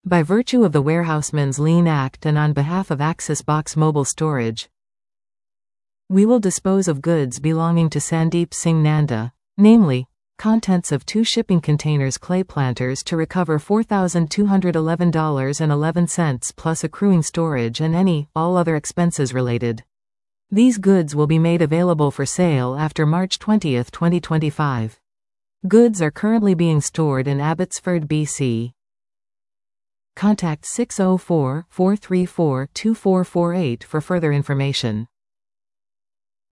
By virtue of the Warehouseman's Lien Act and on behalf of Axis Box Mobile Storage, we will dispose of goods belonging to Sandeep Singh Nanda, namely, contents of 2 shipping containers clay planters to recover $4,211.11 plus accruing storage and all other expenses related. These goods will be made available for sale after March 20, 2025. Goods are currently being stored in Abbotsford, BC. Contact 604-434-2448 for further information.